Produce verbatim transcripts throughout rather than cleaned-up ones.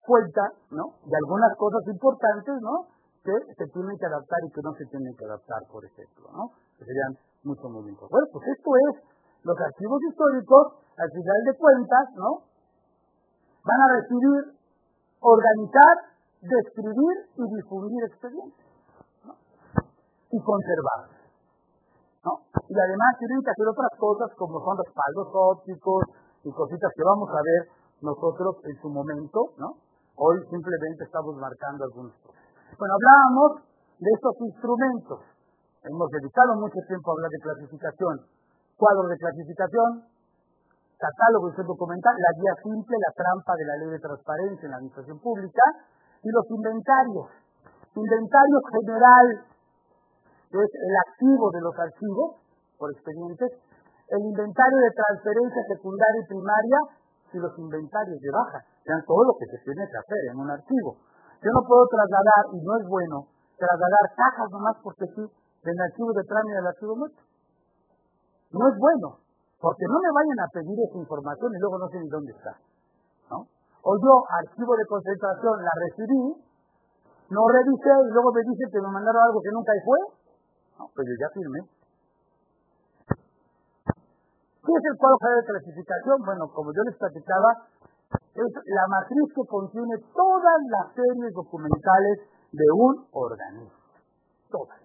cuenta, ¿no?, de algunas cosas importantes, ¿no?, que se tienen que adaptar y que no se tienen que adaptar, por ejemplo, ¿no?, que serían mucho, muy importantes. Bueno, pues esto es, los archivos históricos, al final de cuentas, ¿no?, van a recibir, organizar, describir y difundir expedientes, ¿no?, y conservar, ¿no? Y además tienen que hacer otras cosas como son respaldos ópticos y cositas que vamos a ver nosotros en su momento, ¿no? Hoy simplemente estamos marcando algunos procesos. Bueno, hablábamos de estos instrumentos. Hemos dedicado mucho tiempo a hablar de clasificación, cuadros de clasificación, catálogo de documental, la guía simple, la trampa de la ley de transparencia en la administración pública y los inventarios. Inventario general, que es el activo de los archivos por expedientes, el inventario de transferencia secundaria y primaria y los inventarios de baja, sean todo lo que se tiene que hacer en un archivo. Yo no puedo trasladar, y no es bueno, trasladar cajas nomás porque sí, del archivo de trámite al archivo muerto. No es bueno, porque no me vayan a pedir esa información y luego no sé ni dónde está, ¿no? O yo, archivo de concentración, la recibí, no revisé y luego me dicen que me mandaron algo que nunca fue. No, pues yo ya firmé. ¿Qué es el cuadro general de clasificación? Bueno, como yo les platicaba, es la matriz que contiene todas las series documentales de un organismo. Todas.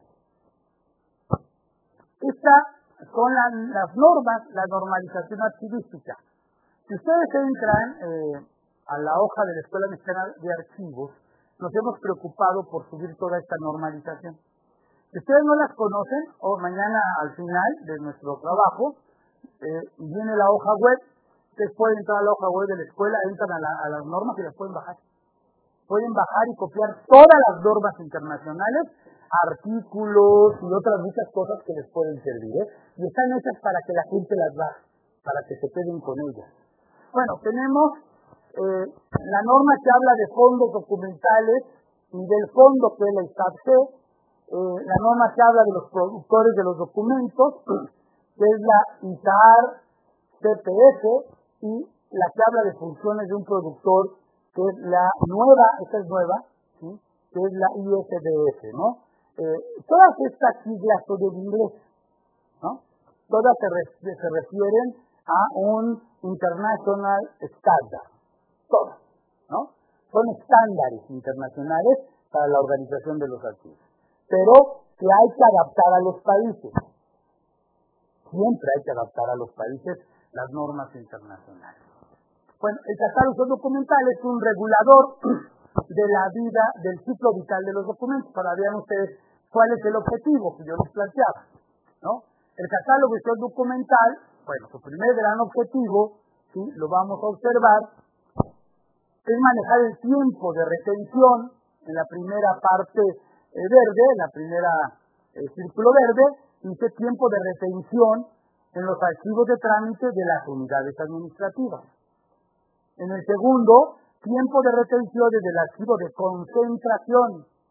Estas son la, las normas, la normalización archivística. Si ustedes entran eh, a la hoja de la Escuela Mexicana de Archivos, nos hemos preocupado por subir toda esta normalización. Si ustedes no las conocen, o mañana al final de nuestro trabajo, eh, viene la hoja web, ustedes pueden entrar a la hoja web de la escuela, entran a, la, a las normas y las pueden bajar. Pueden bajar y copiar todas las normas internacionales, artículos y otras muchas cosas que les pueden servir, ¿eh? Y están hechas para que la gente las baje, para que se queden con ellas. Bueno, tenemos eh, la norma que habla de fondos documentales y del fondo que es la ISAT-G, eh, la norma que habla de los productores de los documentos, que es la I S A R-C P F, y la que habla de funciones de un productor, que es la nueva, esta es nueva, ¿sí?, que es la I S D F, ¿no? Eh, todas estas siglas son en inglés, ¿no? Todas se, re, se refieren a un International Standard, todas, ¿no? Son estándares internacionales para la organización de los archivos, pero que hay que adaptar a los países. Siempre hay que adaptar a los países las normas internacionales. Bueno, el catálogo documental es un regulador de la vida, del ciclo vital de los documentos. Para vean ustedes cuál es el objetivo que yo les planteaba, ¿no? El catálogo documental, bueno, su primer gran objetivo, ¿sí?, lo vamos a observar, es manejar el tiempo de retención en la primera parte eh, verde, en la primera eh, círculo verde, dice tiempo de retención en los archivos de trámite de las unidades administrativas. En el segundo, tiempo de retención desde el archivo de concentración.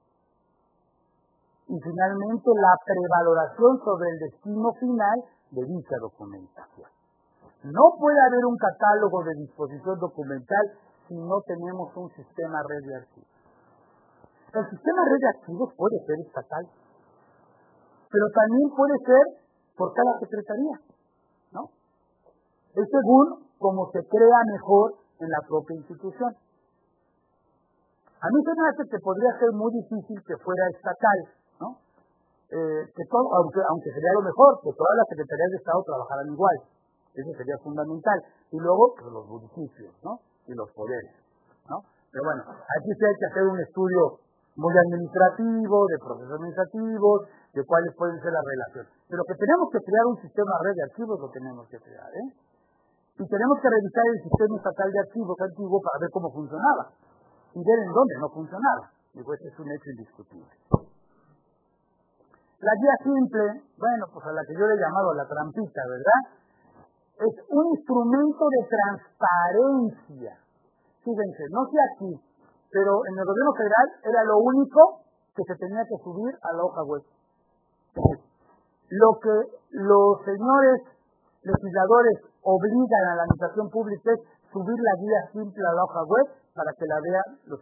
Y finalmente, la prevaloración sobre el destino final de dicha documentación. No puede haber un catálogo de disposición documental si no tenemos un sistema red de archivos. El sistema red de archivos puede ser estatal, pero también puede ser por cada secretaría, ¿no? Es según cómo se crea mejor en la propia institución. A mí se me hace que podría ser muy difícil que fuera estatal, ¿no? Eh, que todo, aunque, aunque sería lo mejor, que todas las secretarías de Estado trabajaran igual. Eso sería fundamental. Y luego, pues, los municipios, ¿no? Y los poderes, ¿no? Pero bueno, aquí sí hay que hacer un estudio muy administrativo, de procesos administrativos, de cuáles pueden ser las relaciones. Pero que tenemos que crear un sistema red de archivos, lo tenemos que crear, ¿eh? Y tenemos que revisar el sistema estatal de archivos antiguo para ver cómo funcionaba. Y ver en dónde no funcionaba. Digo, ese es un hecho indiscutible. La guía simple, bueno, pues a la que yo le he llamado la trampita, ¿verdad? Es un instrumento de transparencia. Fíjense, no sé aquí, pero en el gobierno federal era lo único que se tenía que subir a la hoja web. Lo que los señores legisladores obligan a la administración pública es subir la guía simple a la hoja web para que la vean los